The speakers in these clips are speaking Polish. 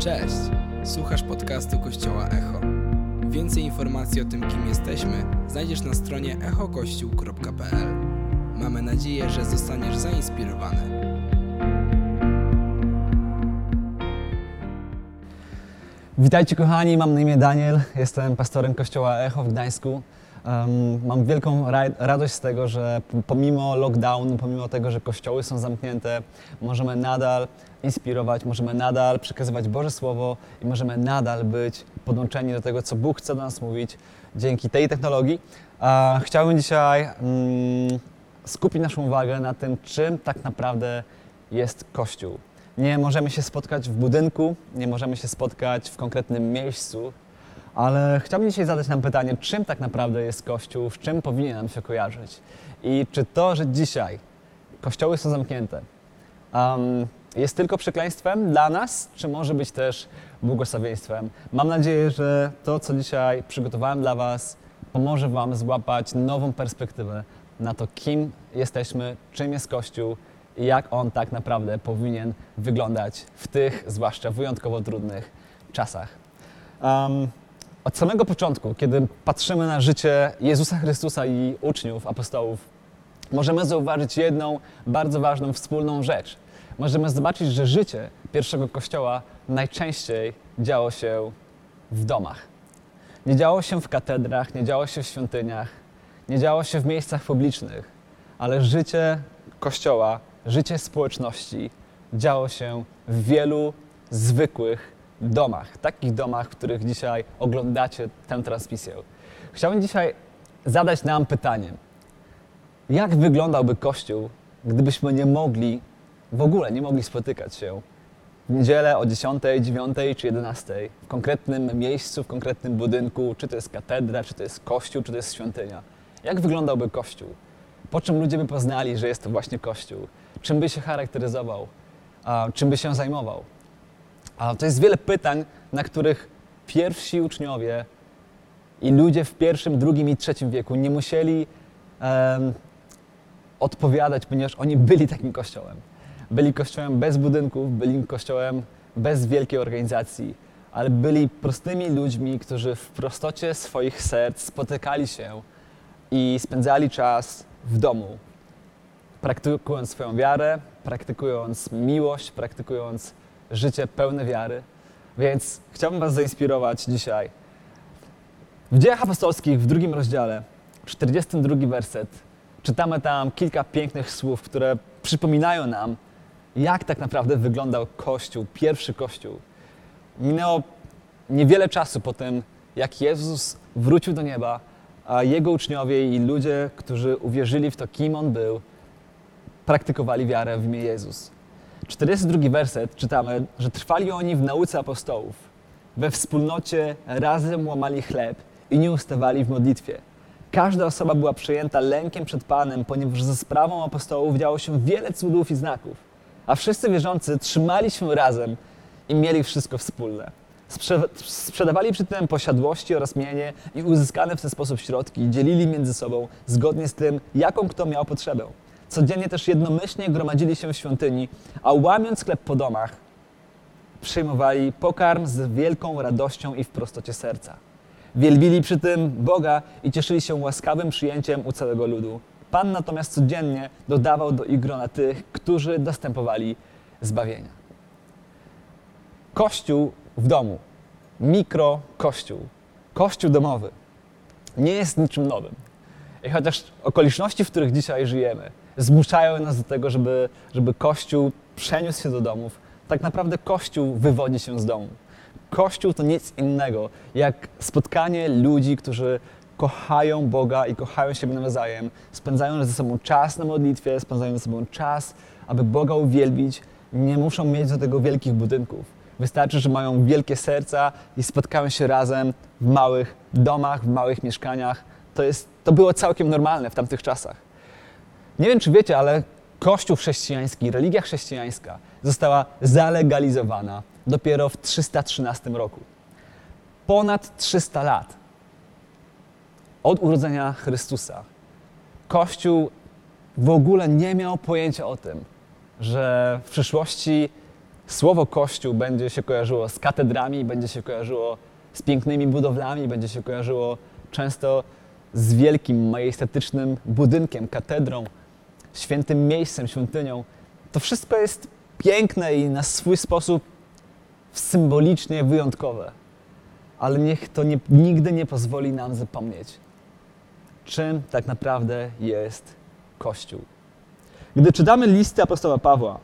Cześć! Słuchasz podcastu Kościoła Echo. Więcej informacji o tym, kim jesteśmy, znajdziesz na stronie echokościół.pl. Mamy nadzieję, że zostaniesz zainspirowany. Witajcie kochani, mam na imię Daniel, jestem pastorem Kościoła Echo w Gdańsku. Mam wielką radość z tego, że pomimo lockdownu, pomimo tego, że kościoły są zamknięte, możemy nadal inspirować, możemy nadal przekazywać Boże Słowo i możemy nadal być podłączeni do tego, co Bóg chce do nas mówić dzięki tej technologii. Chciałbym dzisiaj skupić naszą uwagę na tym, czym tak naprawdę jest Kościół. Nie możemy się spotkać w budynku, nie możemy się spotkać w konkretnym miejscu, ale chciałbym dzisiaj zadać nam pytanie, czym tak naprawdę jest Kościół, z czym powinien nam się kojarzyć i czy to, że dzisiaj kościoły są zamknięte, jest tylko przekleństwem dla nas, czy może być też błogosławieństwem. Mam nadzieję, że to, co dzisiaj przygotowałem dla Was, pomoże Wam złapać nową perspektywę na to, kim jesteśmy, czym jest Kościół i jak on tak naprawdę powinien wyglądać w tych, zwłaszcza wyjątkowo trudnych czasach. Od samego początku, kiedy patrzymy na życie Jezusa Chrystusa i uczniów, apostołów, możemy zauważyć jedną bardzo ważną, wspólną rzecz. Możemy zobaczyć, że życie pierwszego Kościoła najczęściej działo się w domach. Nie działo się w katedrach, nie działo się w świątyniach, nie działo się w miejscach publicznych, ale życie Kościoła, życie społeczności działo się w wielu zwykłych domach, takich domach, w których dzisiaj oglądacie tę transmisję. Chciałbym dzisiaj zadać nam pytanie, jak wyglądałby Kościół, gdybyśmy w ogóle nie mogli spotykać się w niedzielę o 10, 9 czy 11 w konkretnym miejscu, w konkretnym budynku, czy to jest katedra, czy to jest kościół, czy to jest świątynia. Jak wyglądałby Kościół? Po czym ludzie by poznali, że jest to właśnie Kościół? Czym by się charakteryzował? Czym by się zajmował? To jest wiele pytań, na których pierwsi uczniowie i ludzie w I, II i III wieku nie musieli odpowiadać, ponieważ oni byli takim kościołem. Byli kościołem bez budynków, byli kościołem bez wielkiej organizacji, ale byli prostymi ludźmi, którzy w prostocie swoich serc spotykali się i spędzali czas w domu, praktykując swoją wiarę, praktykując miłość, praktykując życie pełne wiary. Więc chciałbym Was zainspirować dzisiaj. W Dziejach Apostolskich w 2 rozdziale, 42 werset, czytamy tam kilka pięknych słów, które przypominają nam, jak tak naprawdę wyglądał Kościół, pierwszy Kościół. Minęło niewiele czasu po tym, jak Jezus wrócił do nieba, a Jego uczniowie i ludzie, którzy uwierzyli w to, kim On był, praktykowali wiarę w imię Jezus. 42 werset czytamy, że trwali oni w nauce apostołów, we wspólnocie razem łamali chleb i nie ustawali w modlitwie. Każda osoba była przejęta lękiem przed Panem, ponieważ ze sprawą apostołów działo się wiele cudów i znaków, a wszyscy wierzący trzymali się razem i mieli wszystko wspólne. Sprzedawali przy tym posiadłości oraz mienie i uzyskane w ten sposób środki dzielili między sobą zgodnie z tym, jaką kto miał potrzebę. Codziennie też jednomyślnie gromadzili się w świątyni, a łamiąc chleb po domach, przyjmowali pokarm z wielką radością i w prostocie serca. Wielbili przy tym Boga i cieszyli się łaskawym przyjęciem u całego ludu. Pan natomiast codziennie dodawał do ich grona tych, którzy dostępowali zbawienia. Kościół w domu, mikrokościół, kościół domowy nie jest niczym nowym. I chociaż okoliczności, w których dzisiaj żyjemy, zmuszają nas do tego, żeby Kościół przeniósł się do domów, tak naprawdę Kościół wywodzi się z domu. Kościół to nic innego jak spotkanie ludzi, którzy kochają Boga i kochają siebie nawzajem, spędzają ze sobą czas na modlitwie, spędzają ze sobą czas, aby Boga uwielbić. Nie muszą mieć do tego wielkich budynków. Wystarczy, że mają wielkie serca i spotkają się razem w małych domach, w małych mieszkaniach. To było całkiem normalne w tamtych czasach. Nie wiem, czy wiecie, ale Kościół chrześcijański, religia chrześcijańska została zalegalizowana dopiero w 313 roku. Ponad 300 lat od urodzenia Chrystusa. Kościół w ogóle nie miał pojęcia o tym, że w przyszłości Słowo Kościół będzie się kojarzyło z katedrami, będzie się kojarzyło z pięknymi budowlami, będzie się kojarzyło często z wielkim, majestatycznym budynkiem, katedrą, świętym miejscem, świątynią. To wszystko jest piękne i na swój sposób symbolicznie wyjątkowe. Ale niech to nigdy nie pozwoli nam zapomnieć, czym tak naprawdę jest Kościół. Gdy czytamy listy apostoła Pawła,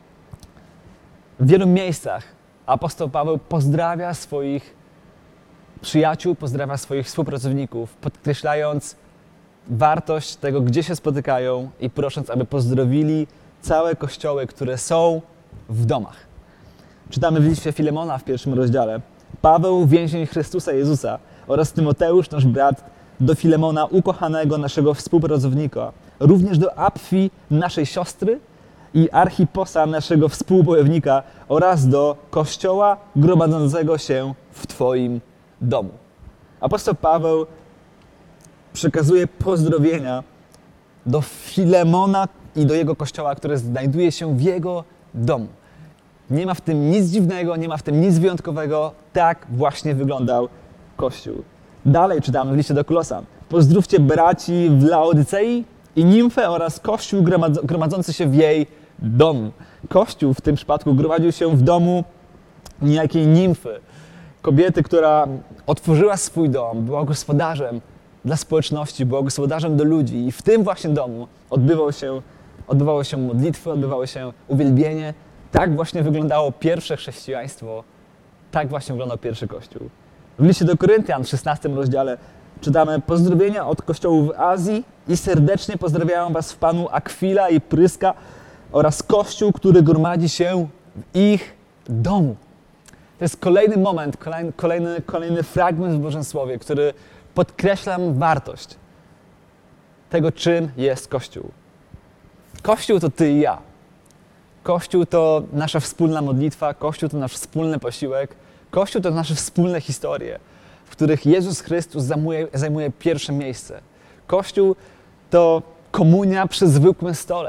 w wielu miejscach apostoł Paweł pozdrawia swoich przyjaciół, pozdrawia swoich współpracowników, podkreślając wartość tego, gdzie się spotykają i prosząc, aby pozdrowili całe kościoły, które są w domach. Czytamy w liście Filemona w 1 rozdziale. Paweł, więzień Chrystusa Jezusa oraz Tymoteusz, nasz brat, do Filemona, ukochanego naszego współpracownika, również do Apfi, naszej siostry, i Archiposa, naszego współbojownika, oraz do Kościoła gromadzącego się w Twoim domu. Apostoł Paweł przekazuje pozdrowienia do Filemona i do jego kościoła, który znajduje się w jego domu. Nie ma w tym nic dziwnego, nie ma w tym nic wyjątkowego. Tak właśnie wyglądał Kościół. Dalej czytamy w liście do Kolosan. Pozdrówcie braci w Laodycei i Nimfę oraz Kościół gromadzący się w jej domu. Kościół w tym przypadku gromadził się w domu niejakiej Nimfy. Kobiety, która otworzyła swój dom, była gospodarzem dla społeczności, była gospodarzem do ludzi i w tym właśnie domu odbywały się modlitwy, odbywało się uwielbienie. Tak właśnie wyglądało pierwsze chrześcijaństwo, tak właśnie wyglądał pierwszy Kościół. W liście do Koryntian w 16 rozdziale czytamy: pozdrowienia od kościołów w Azji i serdecznie pozdrawiają was w Panu Akwila i Pryska oraz Kościół, który gromadzi się w ich domu. To jest kolejny moment, kolejny fragment w Bożym Słowie, który podkreśla wartość tego, czym jest Kościół. Kościół to ty i ja. Kościół to nasza wspólna modlitwa, Kościół to nasz wspólny posiłek, Kościół to nasze wspólne historie, w których Jezus Chrystus zajmuje pierwsze miejsce. Kościół to komunia przy zwykłym stole.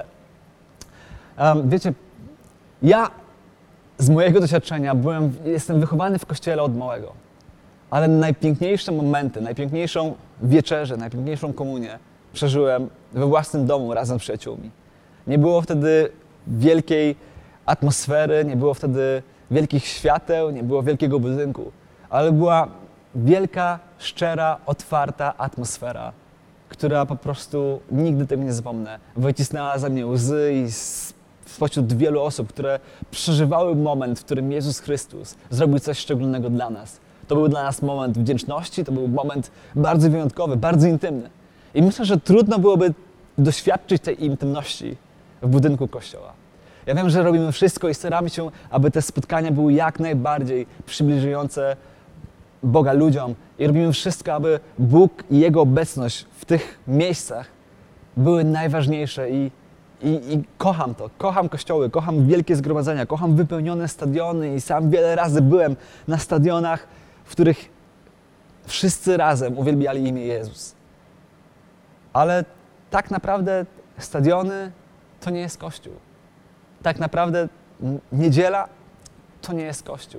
Wiecie, ja z mojego doświadczenia jestem wychowany w Kościele od małego, ale najpiękniejsze momenty, najpiękniejszą wieczerzę, najpiękniejszą komunię przeżyłem we własnym domu razem z przyjaciółmi. Nie było wtedy wielkiej atmosfery, nie było wtedy wielkich świateł, nie było wielkiego budynku, ale była wielka, szczera, otwarta atmosfera, która po prostu nigdy tego nie zapomnę. Wycisnęła ze mnie łzy i spośród wielu osób, które przeżywały moment, w którym Jezus Chrystus zrobił coś szczególnego dla nas. To był dla nas moment wdzięczności, to był moment bardzo wyjątkowy, bardzo intymny. I myślę, że trudno byłoby doświadczyć tej intymności w budynku Kościoła. Ja wiem, że robimy wszystko i staramy się, aby te spotkania były jak najbardziej przybliżające Boga ludziom i robimy wszystko, aby Bóg i Jego obecność w tych miejscach były najważniejsze i kocham to. Kocham kościoły, kocham wielkie zgromadzenia, kocham wypełnione stadiony i sam wiele razy byłem na stadionach, w których wszyscy razem uwielbiali imię Jezus. Ale tak naprawdę stadiony to nie jest Kościół. Tak naprawdę niedziela to nie jest Kościół.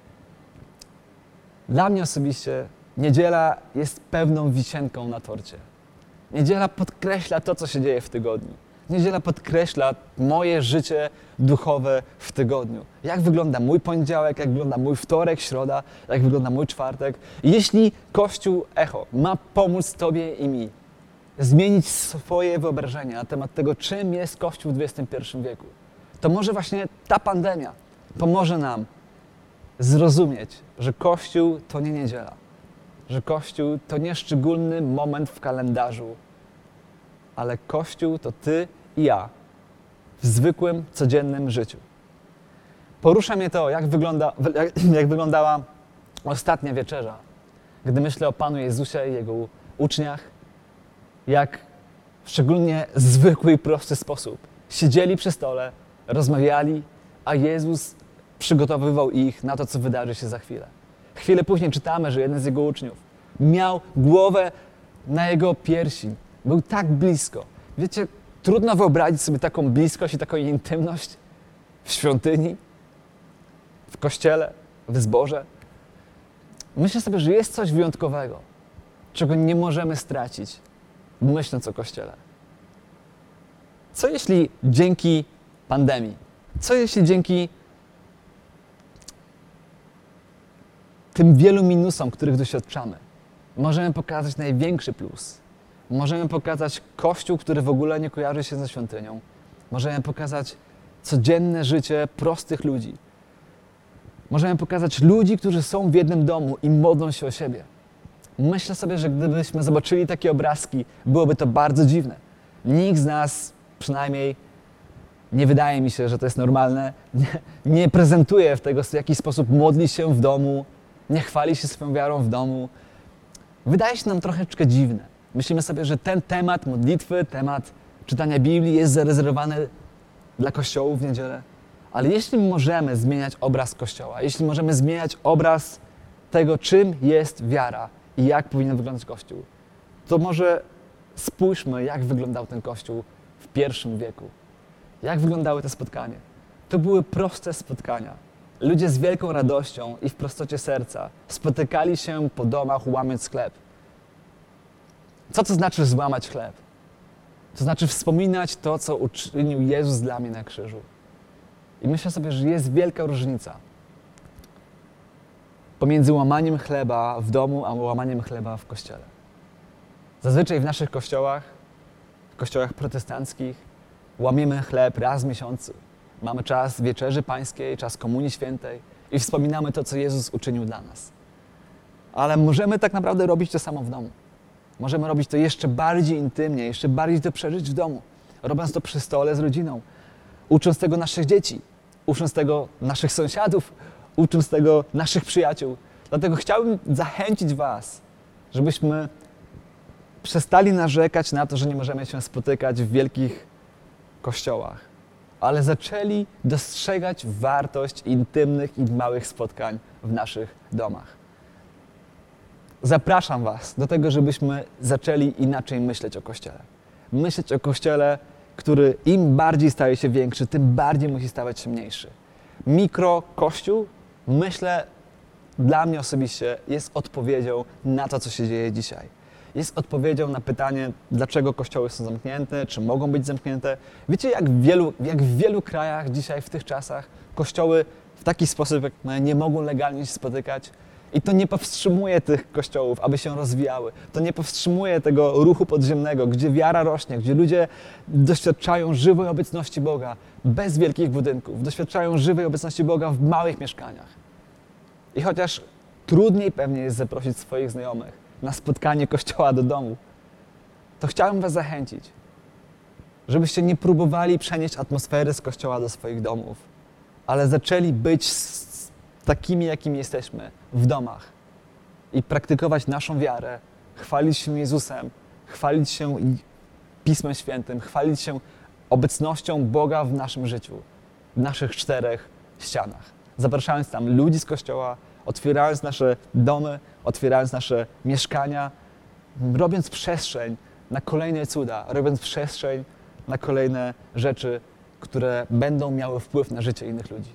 Dla mnie osobiście niedziela jest pewną wisienką na torcie. Niedziela podkreśla to, co się dzieje w tygodniu. Niedziela podkreśla moje życie duchowe w tygodniu. Jak wygląda mój poniedziałek, jak wygląda mój wtorek, środa, jak wygląda mój czwartek. I jeśli Kościół Echo ma pomóc Tobie i mi zmienić swoje wyobrażenia na temat tego, czym jest Kościół w XXI wieku, to może właśnie ta pandemia pomoże nam zrozumieć, że Kościół to nie niedziela, że Kościół to nie szczególny moment w kalendarzu, ale Kościół to Ty i ja w zwykłym, codziennym życiu. Porusza mnie to, jak wyglądała ostatnia wieczerza, gdy myślę o Panu Jezusie i Jego uczniach, jak w szczególnie zwykły i prosty sposób siedzieli przy stole, rozmawiali, a Jezus przygotowywał ich na to, co wydarzy się za chwilę. Chwilę później czytamy, że jeden z Jego uczniów miał głowę na Jego piersi. Był tak blisko. Wiecie, trudno wyobrazić sobie taką bliskość i taką intymność w świątyni. w kościele, w zborze. Myślę sobie, że jest coś wyjątkowego, czego nie możemy stracić, myśląc o Kościele. Co jeśli dzięki pandemii, co jeśli dzięki tym wielu minusom, których doświadczamy, możemy pokazać największy plus. Możemy pokazać Kościół, który w ogóle nie kojarzy się ze świątynią. Możemy pokazać codzienne życie prostych ludzi. Możemy pokazać ludzi, którzy są w jednym domu i modlą się o siebie. Myślę sobie, że gdybyśmy zobaczyli takie obrazki, byłoby to bardzo dziwne. Nikt z nas, przynajmniej nie wydaje mi się, że to jest normalne, nie prezentuje tego, w jaki sposób modli się w domu, nie chwali się swoją wiarą w domu. Wydaje się nam troszeczkę dziwne. Myślimy sobie, że ten temat modlitwy, temat czytania Biblii jest zarezerwowany dla kościołów w niedzielę. Ale jeśli możemy zmieniać obraz Kościoła, jeśli możemy zmieniać obraz tego, czym jest wiara i jak powinien wyglądać Kościół, to może spójrzmy, jak wyglądał ten Kościół w I wieku. Jak wyglądały te spotkania. To były proste spotkania. Ludzie z wielką radością i w prostocie serca spotykali się po domach, łamiąc chleb. Co to znaczy złamać chleb? To znaczy wspominać to, co uczynił Jezus dla mnie na krzyżu. I myślę sobie, że jest wielka różnica pomiędzy łamaniem chleba w domu, a łamaniem chleba w kościele. Zazwyczaj w naszych kościołach, w kościołach protestanckich, łamiemy chleb raz w miesiącu. Mamy czas wieczerzy pańskiej, czas Komunii Świętej i wspominamy to, co Jezus uczynił dla nas. Ale możemy tak naprawdę robić to samo w domu. Możemy robić to jeszcze bardziej intymnie, jeszcze bardziej to przeżyć w domu, robiąc to przy stole z rodziną, ucząc tego naszych dzieci, ucząc tego naszych sąsiadów, ucząc tego naszych przyjaciół. Dlatego chciałbym zachęcić Was, żebyśmy przestali narzekać na to, że nie możemy się spotykać w wielkich kościołach, ale zaczęli dostrzegać wartość intymnych i małych spotkań w naszych domach. Zapraszam Was do tego, żebyśmy zaczęli inaczej myśleć o Kościele. Myśleć o Kościele, który im bardziej staje się większy, tym bardziej musi stawać się mniejszy. Mikrokościół, myślę, dla mnie osobiście jest odpowiedzią na to, co się dzieje dzisiaj. Jest odpowiedzią na pytanie, dlaczego kościoły są zamknięte, czy mogą być zamknięte. Wiecie, jak w wielu krajach dzisiaj, w tych czasach, kościoły w taki sposób jak nie mogą legalnie się spotykać. I to nie powstrzymuje tych kościołów, aby się rozwijały. To nie powstrzymuje tego ruchu podziemnego, gdzie wiara rośnie, gdzie ludzie doświadczają żywej obecności Boga bez wielkich budynków. Doświadczają żywej obecności Boga w małych mieszkaniach. I chociaż trudniej pewnie jest zaprosić swoich znajomych na spotkanie kościoła do domu, to chciałbym Was zachęcić, żebyście nie próbowali przenieść atmosfery z kościoła do swoich domów, ale zaczęli być takimi, jakimi jesteśmy, w domach i praktykować naszą wiarę, chwalić się Jezusem, chwalić się Pismem Świętym, chwalić się obecnością Boga w naszym życiu, w naszych 4 ścianach. Zapraszając tam ludzi z Kościoła, otwierając nasze domy, otwierając nasze mieszkania, robiąc przestrzeń na kolejne cuda, robiąc przestrzeń na kolejne rzeczy, które będą miały wpływ na życie innych ludzi.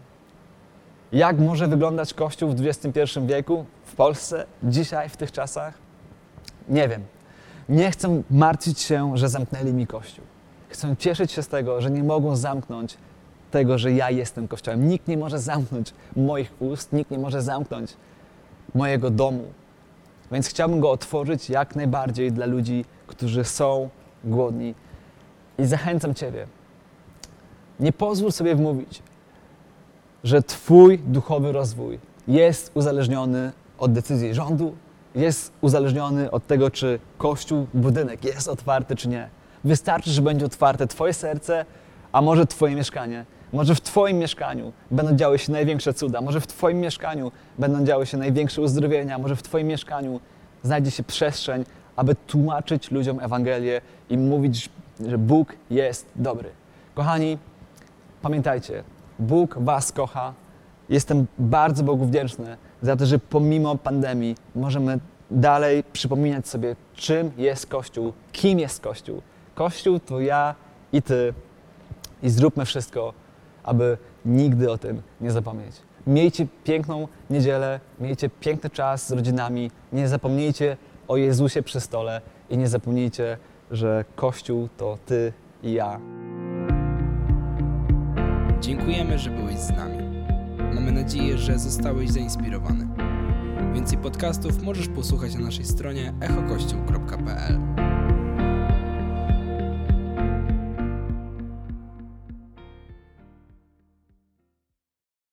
Jak może wyglądać Kościół w XXI wieku, w Polsce, dzisiaj, w tych czasach? Nie wiem. Nie chcę martwić się, że zamknęli mi Kościół. Chcę cieszyć się z tego, że nie mogą zamknąć tego, że ja jestem Kościołem. Nikt nie może zamknąć moich ust, nikt nie może zamknąć mojego domu. Więc chciałbym go otworzyć jak najbardziej dla ludzi, którzy są głodni. I zachęcam Ciebie. Nie pozwól sobie wmówić, że Twój duchowy rozwój jest uzależniony od decyzji rządu, jest uzależniony od tego, czy Kościół, budynek jest otwarty, czy nie. Wystarczy, że będzie otwarte Twoje serce, a może Twoje mieszkanie. Może w Twoim mieszkaniu będą działy się największe cuda, może w Twoim mieszkaniu będą działy się największe uzdrowienia, może w Twoim mieszkaniu znajdzie się przestrzeń, aby tłumaczyć ludziom Ewangelię i mówić, że Bóg jest dobry. Kochani, pamiętajcie, Bóg Was kocha. Jestem bardzo Bogu wdzięczny za to, że pomimo pandemii możemy dalej przypominać sobie, czym jest Kościół, kim jest Kościół. Kościół to ja i Ty. I zróbmy wszystko, aby nigdy o tym nie zapomnieć. Miejcie piękną niedzielę, miejcie piękny czas z rodzinami. Nie zapomnijcie o Jezusie przy stole i nie zapomnijcie, że Kościół to Ty i ja. Dziękujemy, że byłeś z nami. Mamy nadzieję, że zostałeś zainspirowany. Więcej podcastów możesz posłuchać na naszej stronie echokościół.pl.